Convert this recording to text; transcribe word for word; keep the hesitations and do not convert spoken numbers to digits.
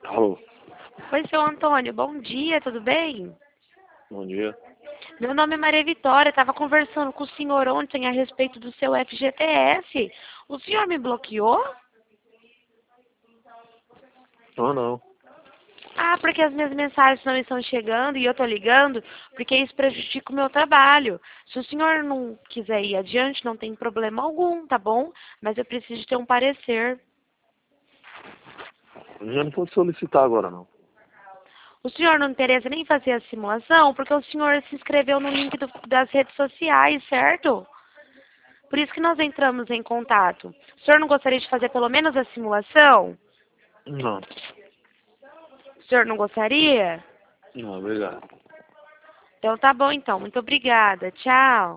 Alô, Oi, seu Antônio, bom dia, tudo bem? bom dia. Meu nome é Maria Vitória, estava conversando com o senhor ontem a respeito do seu F G T S. O senhor me bloqueou? Não, não. Ah, porque as minhas mensagens não estão chegando e eu estou ligando porque isso prejudica o meu trabalho. Se o senhor não quiser ir adiante, não tem problema algum, tá bom? Mas eu preciso ter um parecer. Eu já não vou solicitar agora, não. O senhor não interessa nem fazer a simulação porque o senhor se inscreveu no link do- das redes sociais, certo? Por isso que nós entramos em contato. O senhor não gostaria de fazer pelo menos a simulação? Não. O senhor não gostaria? Não, obrigado. Então tá bom então. Muito obrigada. Tchau.